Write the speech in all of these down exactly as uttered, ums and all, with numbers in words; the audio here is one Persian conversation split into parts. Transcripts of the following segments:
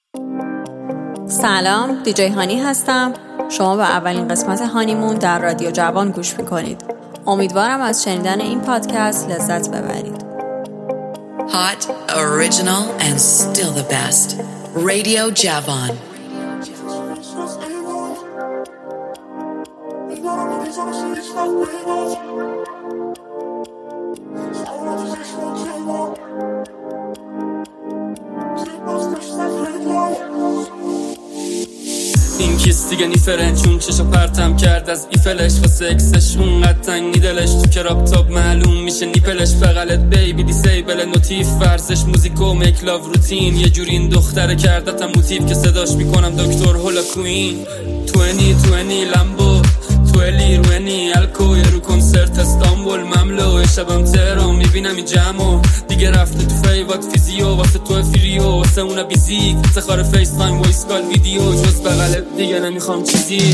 سلام، دیجی هانی هستم. شما به اولین قسمت هانیمون در رادیو جوان گوش میکنید. امیدوارم از شنیدن این پادکست لذت ببرید. Hot, original and still the best. Radio Javan. این کیس دیگه نیفرنت چون چشو پرتم کرد از ایفلش و سکسش اونقدر تنگی دلش تو که راپتاپ معلوم میشه نیپلش بغلت بیبی دیسیبل نوتیف ورزش موزیکو میک لاو روتین یه جوری این دختره کردتم موتیف که صداش میکنم دکتر هولا کوین توینی توینی لامبو تویلی روینی الکو یه رو کنسرت استانبول مملو شبم تهران میبینم این جمعو دیگه رفته تو فیوات فیزیو واسه تو فریو واسه اونا بیزیک تخار فیس تایم وایس کال ویدیو جز بغلت دیگه نمیخوام چیزی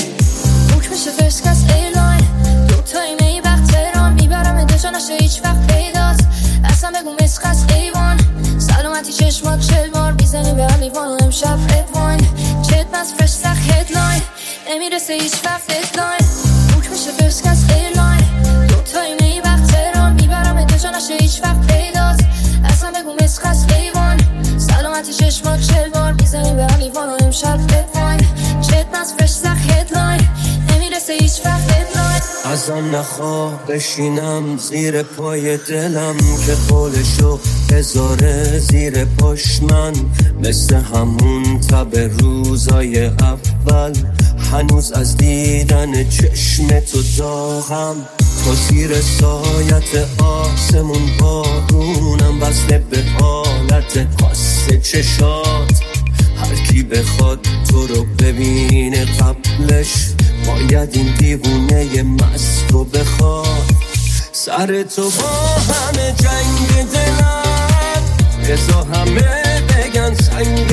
بوک میشه فرست کلاس ایرلاین دو تایی میبخت تهران میبرم انتشا نشه هیچ وقت پیداست اصلا بگو مسخص ایوان سلامتی چشمات چل بار میزنی به لیوان و امشب ادواین چت مز فرش سخ هدلاین نمیرسه هیچ وقت ددلاین بوک میشه فرست کلاس ایرلاین دو تایی میبخت تهران میبرم انتشا نشه هیچ وقت پیداست اصلا بگو مسخص ایوان سلامتی چشمات چل بار میزنی به لیوان و امشب ادواین چت مز فرش سخ هدلاین نمیرسه هیچ وقت ددلاین ازم نخواه بشینم زیر پای دلم که قولشو هزاره زیر پاش من مثل همون تب روزای اول هنوز از دیدن چشم تو داغم تو زیر سایت آسمون بارونم وصله به حالت خاص چشات هر کی بخواد تو رو ببینه قبلش باید این دیوونه مست رو بخواد سر تو با همه جنگ دلم رضا همه بگن سنگ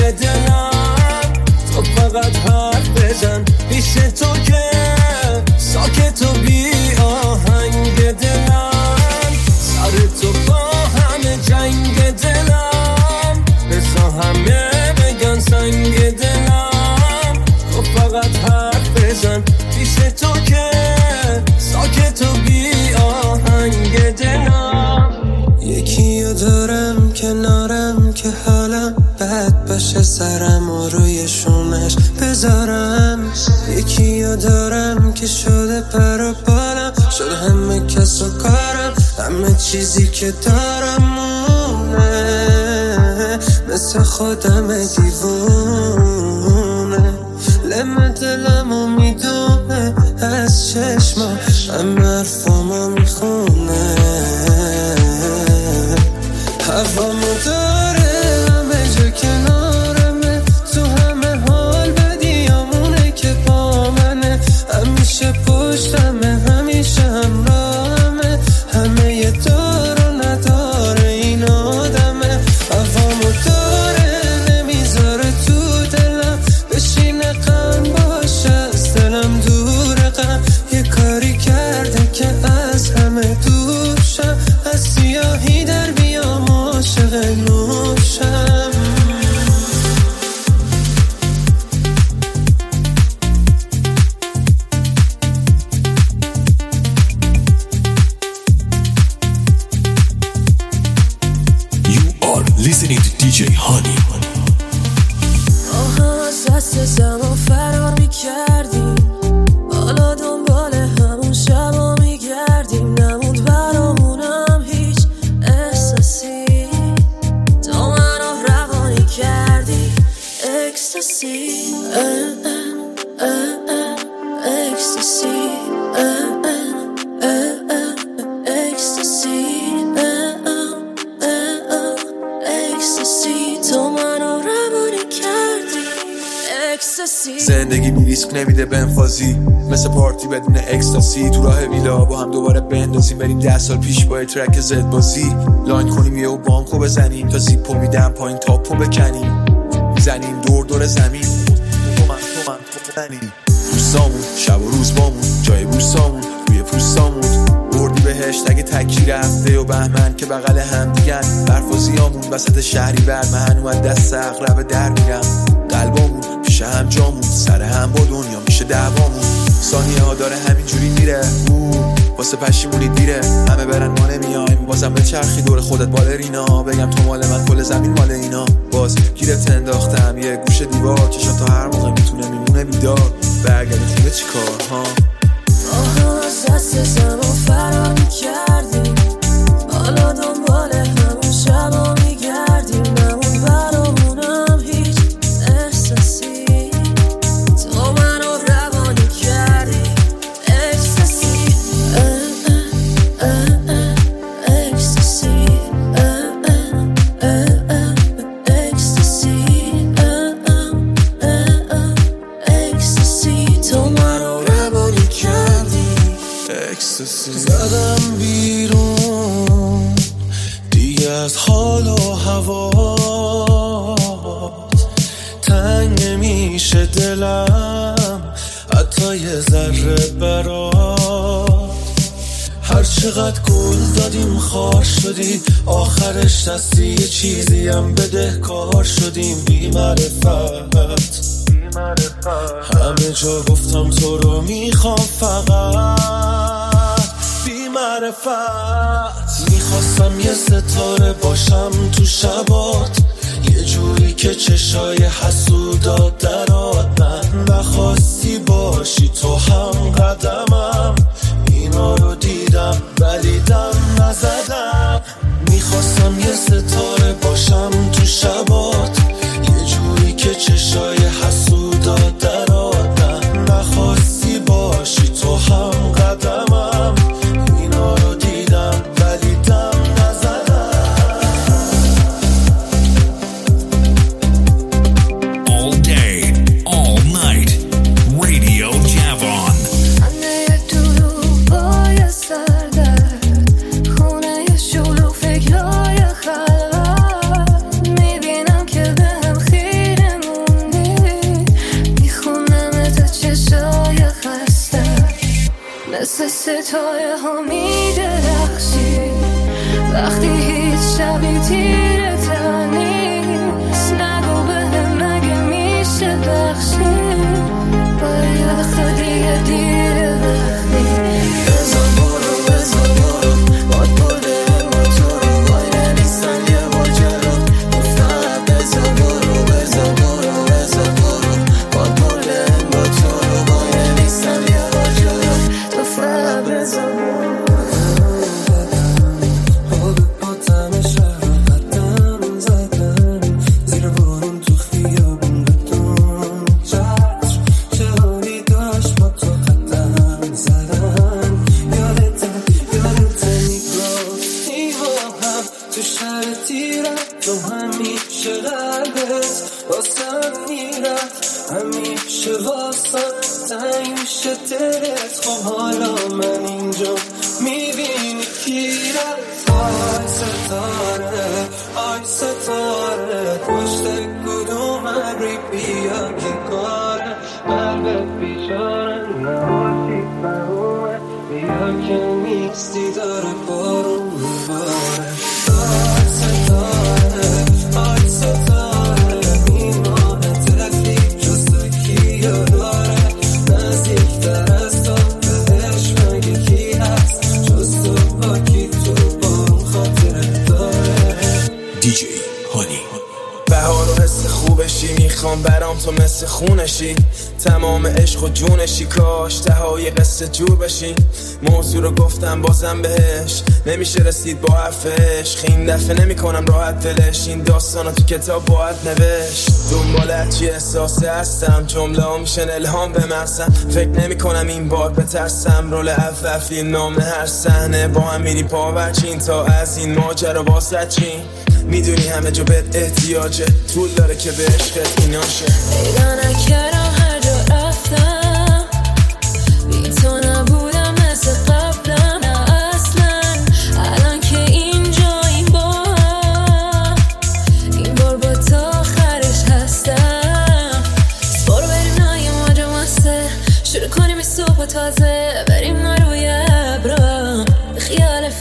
دلم تو فقط حرف بزن پیش تو که ساکت و بی آهنگ دلم سر تو با همه جنگ دلم رضا همه بگن سنگ دلم تو فقط حرف بزن پیش تو که ساکت و بی آهنگ دلم یکیو دارم کنارم که حالم بد باشه سرم و روی شونش بذارم یکیو دارم که شده پر و بالم شده همه کس و کارم همه چیزی که دارم مونه مثل خودم دیوونه لم دلمو میدونه از چشما همه حرفامو میخونه هوامو داره همه جا کنارمه تو همه حال بدیامونه که با منه همیشه پشتمه همیشه همراهمه همه یه دار و نداره این آدمه هوامو داره نمیذاره تو دلم بشینه غم باشه از دلم دوره غم یه کاری کرده که از همه دوشم از سیاهی در بیام عاشق نوشم You are listening to دیجی هانی. آها از دست زمان فرار میکردیم حالا دنبال همون شبا میگردیم نموند برامونم هیچ احساسی تو منو روانی کردی اکستاسی اکستاسی اکستاسی اکستاسی تو منو روانی کردی اکستاسی زندگی بی ریسک نمیده بنفازی مثل پارتی بدون اکستاسی تو راه ویلا با هم دوباره بندازیم بریم ده سال پیش با ترک زد بازی لاین کنیم یه و بانکو بزنیم تا زیپو میدم پایین تاپو بکنیم میزنیم دور دور زمین تو من تو من تو بزنیم روستامون شب و روز بامون جای بوستامون روی پوستامون بردی بهش هشتگ تکی رفته و بهمن که بغل هم دیگن برف و زیامون وسط شهری بر من اومد دست اقرب در میرم قلبامون پیش هم جامون سر هم با دنیا میشه دعوامون ثانیه ها داره همینجوری میره اوه واسه پشیمونی دیره همه برن ما نمیایم بازم به چرخی دور خودت بالرینا بگم تو مال من کل زمین مال اینا باز گیرت انداختم یه گوشه دیوار چشم تا هر موقع میتونه میمونه بیدار برگردی خونه چی کار ها آها از دست زمان فرا میکردیم حالا دنبال همون شبا میگردیم نمون برامونم هیچ احساسی تو منو روانی کردی احساسی احساسی احساسی تو منو روانی کردی احساسی زدم بیرون دیگه از حال و هوات تنگ نمیشه دلم حتی یه ذره برات هر چقدر گل دادیم خار شدی آخرش دستی یه چیزی هم بدهکار شدیم بی معرفت همه جا گفتم تو رو میخوام فقط بی معرفت میخواستم یه ستاره باشم تو شبات یه جوری که چشای حسودات درات من نخواستی باشی تو هم قدمم اینا رو دیدم ولی دم نزدم میخواستم یه ستاره باشم تو شبات یه جوری که چشای حسودات درات من نخواستی باشی تو هم قدمم اینا رو دیدم ولی دم نزدم All day, all night, Radio Javon. همه دروغ بای سردرد خونه شلو فکرهای خلوت میبینم که به هم خیره موندی میخونم تا چشای خسته مثل ستاره ها میدرخشی وقتی هیچ شبی تیره تر نیست نگو به هم مگه میشه بخشی باید وقتا دیگه دیره وقتی بزن برو بزن برو باد برده موتور رو وای نمیستن یه ماجرا گفتم بزن برو بزن برو بزن برو باد برده موتور رو وای نمیستن یه ماجرا تو فقط بزن برو برام تو مثل خونشی تمام عشق و جونشی کاش تهای قصه جور بشی موضوع رو گفتم بازم بهش نمیشه رسید با حرفش این دفعه نمی کنم راحت دلش این داستانا تو کتاب باید نوشت دنبالت چی احساسه هستم جمله ها میشن الهام به مغزم فکر نمی کنم این بار بترسم رول اول فیلم نام هر صحنه با هم میری پاورچین تا از این ماجرا واسه چین میدونی همه جا بهت احتیاجه طول داره که به عشقت ایناشه پیدا نکردم هر جا رفتم بی تو نبودم مثل قبلم نه اصلا الان که اینجاییم با هم این بار با تا آخرش هستم برو بریم نای ماجا مسته شروع کنیم این صبح تازه بریم ما روی ابرا خیال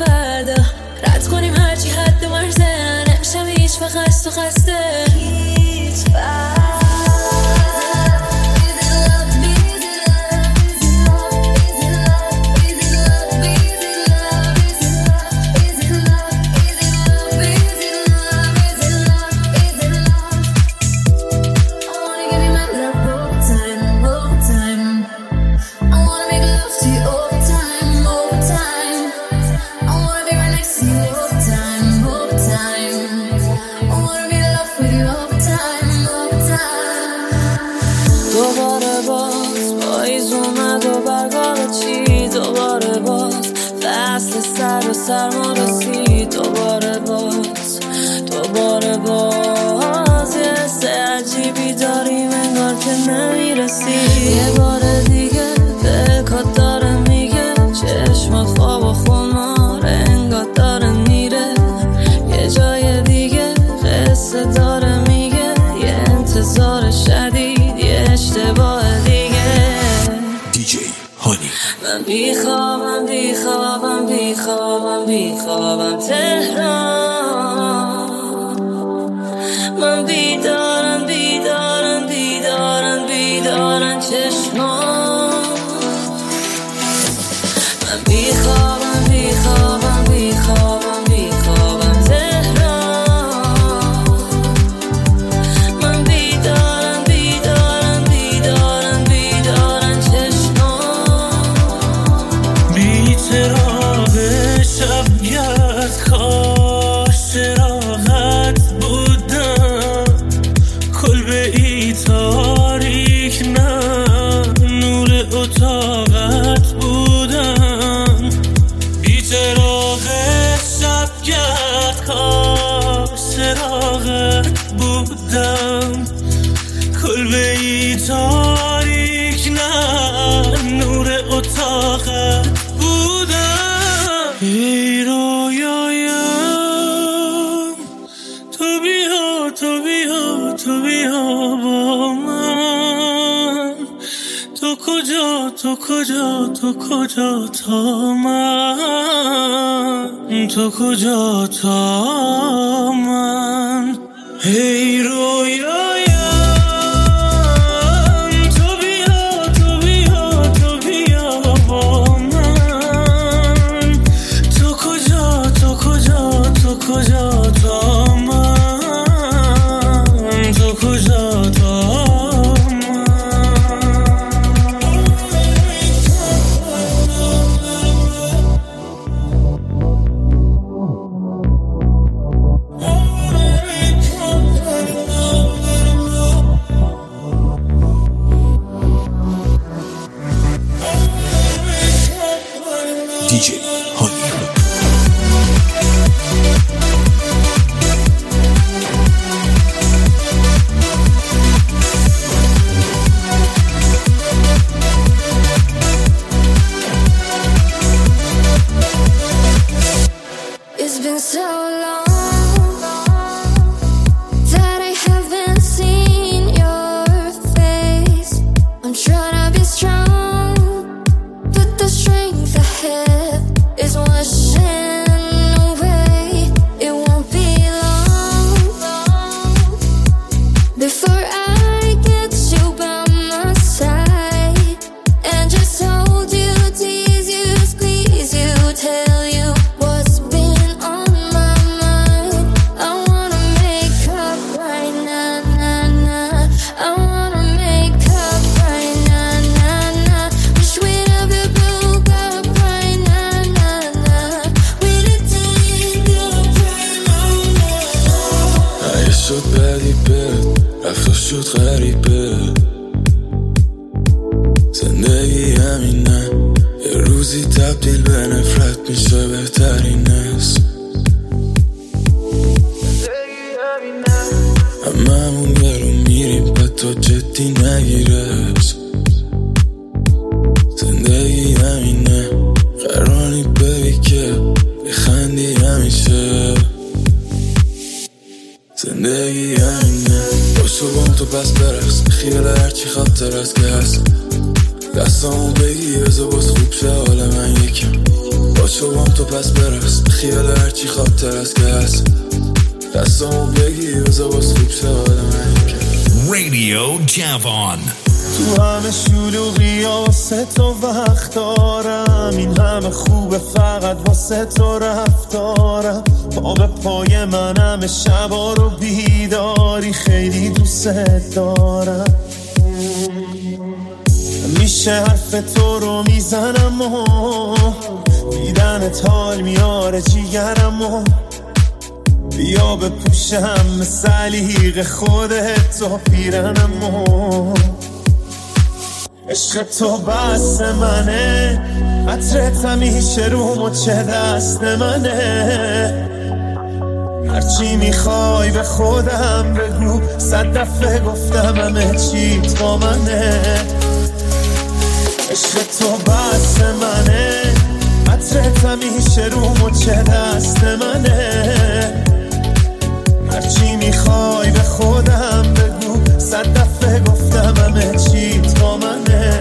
سر و سرما رسید دوباره باز دوباره باز یه حس عجیبی داریم انگار که نمیرسی یه بار دیگه دلکات داره میگه چشمات خواب و خمار انگار داره میره یه جای دیگه قصه داره میگه یه انتظار شدید یه اشتباه دیگه دیجی هانی من بیخوابم بیخوابم بیخوابم بیخوابم تهران من بیدارم بیدارم بیدارم بیدارم چشمان من بیخوابم بیخوابم بیخوابم بیخوابم تهران من بیدارم بیدارم بیدارم بیدارم چشمان بی چراغ شبگرد کاش چراغت بودم کلبه ای تاریک نه نور اتاقت بودم بی چراغ شبگرد کاش چراغت بودم کلبه ای تاریک نه نور اتاقت بودم ای رویایم تو بیا تو بیا تو بیا با من تو کجا تو کجا تو کجا تا من تو کجا تا من ای رویایم تو بیا تو بیا تو بیا با من تو کجا تو کجا تو کجا تا من تو کجا تا دیجی هانی It's been so long that I haven't seen your face. I'm trying to be strong, but the strength I have is washing away. It won't be long before I get you by my side and just hold you, tease you, squeeze you, tell you what's been on my mind. I wanna make up right now, nah, nah. I wanna make up right now, nah, nah. Wish we'd ever broke up right now, nah, nah. We didn't up right now, nah. اگه شد بدی بد رفت شد غریبه زندگی همینه یه روزی تبدیل به نفرت میشه بهترین است هممون برو میریم به تو جدی نگیرش زندگی همینه قرانی ببی که بخندی همیشه زندگی همینه باشو بام تو پس برقص خیال هرچی خاطر از که هست دستامو بگی بزا باز خوب شه حال من یکم باشو بام تو پس برقص خیال هرچی خاطر از که هست دستامو بگی بزا باز خوب شه حال من یکم رادیو جوان تو همه شلوغی واسه تو وقت دارم این همه خوبه فقط واسه تو رفتارم پا به پای من همه شبا رو بیداری خیلی دوست دارم میشه حرف تو رو میزنم و دیدنت حال میاره جیگرم و بیا بپوشم سلیق خودت و پیرنم و عشق تو بس منه، عطرت همیشه رو مچه دست منه. هرچی میخوای به خودم بگو، صد دفعه گفتم همه چیت با منه. عشق تو بس منه، عطرت همیشه رو مچه دست منه. هرچی میخوای به خودم بگو، صد دفعه گفتم همه چیت با منه.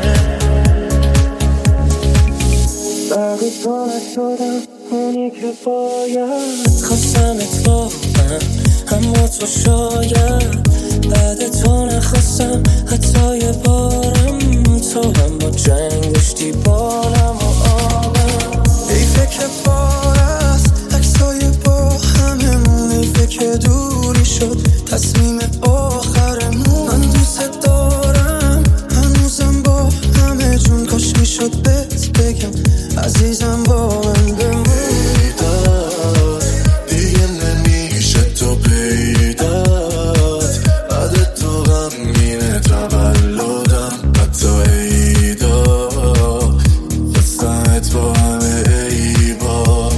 بقی تو نشدم اونی که باید، خواستم اتفاقم اما تو شاید بعد تو نخواستم حتی یه بارم. تو هم با جنگ داشتی بالم و آبم. حیفه که بار است عکسای با هممون، حیفه که دوری شد تصمیم آخرمون. من دوست دارم هنوزم با همه جون، کاش میشد بهت بگم عزیزم با من بمون. پیدات دیگه نمیشه تو پیدات، بعد تو غمگینه تولدم حتی عیدا، خواستمت با همه عیبات.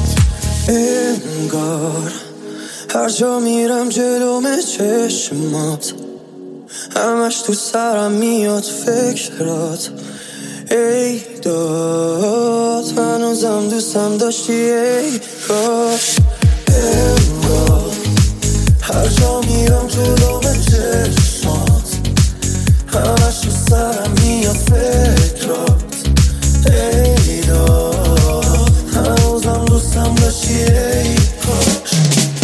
انگار هر جا میرم جلوم چشمات، همش تو سرم میاد فکرات. ای داد هنوزم دوستم داشتی ای کاش. انگار هر جا میرم جلوم چشمات، همش تو سرم میاد فکرات. ای داد هنوزم دوستم داشتی ای کاش.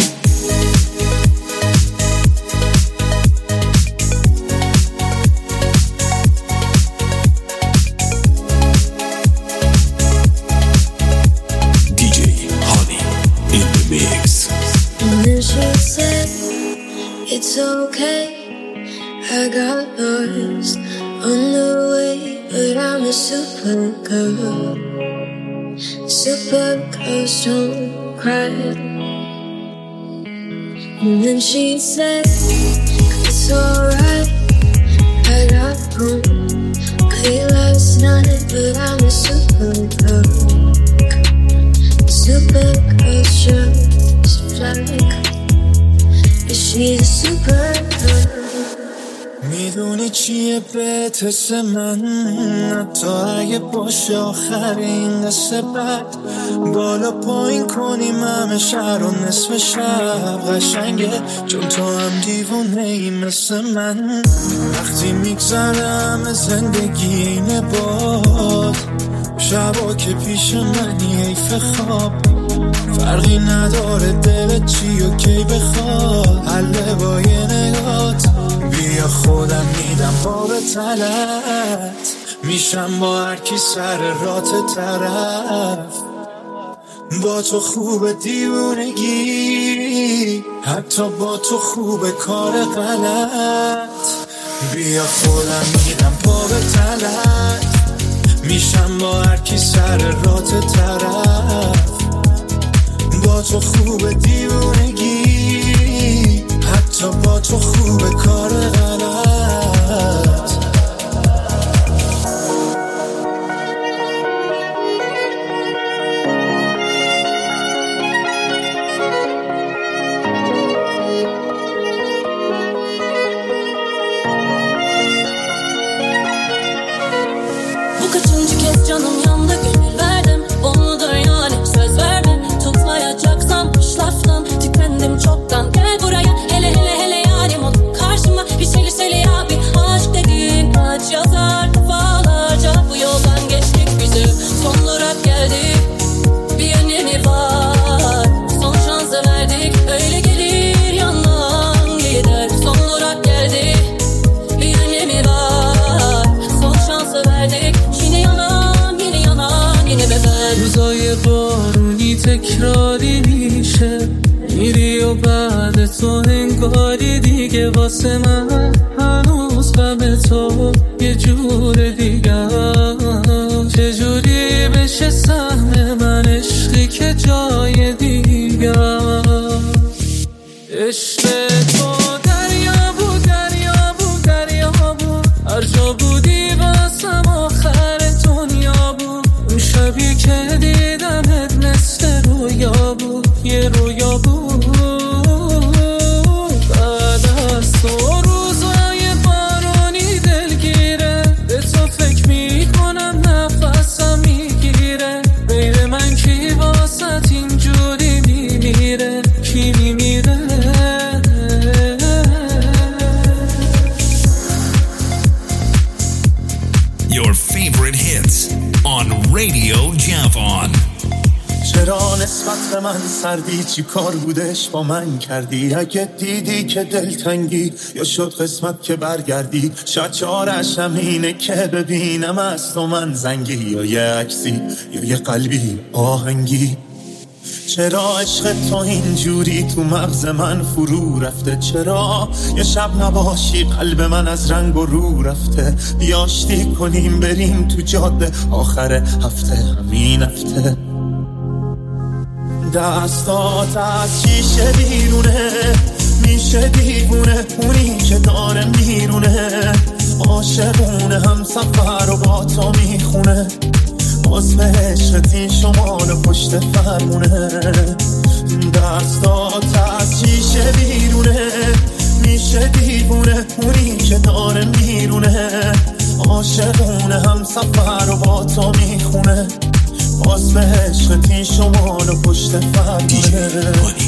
It's okay, I got yours on the way, but I'm a super girl. Super girls don't cry. And then she said, it's alright, I got home late last night, but I'm a super girl. Super girls just fly. She's a super girl. میدونی چیه بهت حس من، حتی اگه باشه آخرین قصه بد. بالا پایین کنیم همه شهر و نصف شب قشنگه، چون تو هم دیوونه ای مثل من. وقتی میگذره همه زندگی اینه باد، شبا که پیش منی حیف خواب. فرقی نداره دلت چی و کی بخواد، حله با یه نگات. بیا خودم میدم باب تلت، میشم با هر کی سر رات طرف. با تو خوب دیوونگی، حتی با تو خوب کار غلط. بیا خودم میدم باب تلت، میشم با هر کی سر رات طرف. با تو خوب دیوونگی، حتی با تو خوب کار غلط. Bu kaçıncı kez canım yandı, gönül verdim, onu da yani söz verdim. Tutmayacaksam boş laftan, tükendim çoktan. Gel buraya hele hele hele yarim ol karşıma. Bir şeyli şeyli abi aşk dediğin kaç yazar defalarca. Bu yoldan geçtik bizi son durak geldik, bir önemi var. Son şansı verdik, öyle gelir yandan gider. Son durak geldik, bir önemi var. Son şansı verdik, yine yanan yine yanan yine beben. روزای بارونی تکراری میشه، میری و بعد تو انگاری دیگه واسه من هنوز غم تو یه جور دیگه. چجوری بشه سهم من عشقی که جای دیگه. عشق تو دریا بود دریا بود دریا بود، هر جا بودی واسم Radio جوان. چرا نسبت به من سردی؟ چی کار بودش با من کردی؟ اگه دیدی که دلتنگی یا شد قسمت که برگردی، شاید چارش همینه که ببینم از تو من زنگی، یا یه عکسی یا یه قلبی آهنگی. چرا عشق تو اینجوری تو مغز من فرو رفته؟ چرا یه شب نباشی قلب من از رنگ و رو رفته؟ بیاشتی کنیم بریم تو جاده آخر هفته، همین هفته. دستات از شیشه بیرونه میشه دیوونه، اونی که داره میرونه عاشقونه، هم سفر و با تو میخونه، عزم عشقت این شمال و پشت فرمونه. دستات از شیشه بیرونه میشه دیوونه، اونی که داره میرونه عاشقونه، هم سفر و با تو میخونه، عزم عشقت این شمال و پشت فرمونه.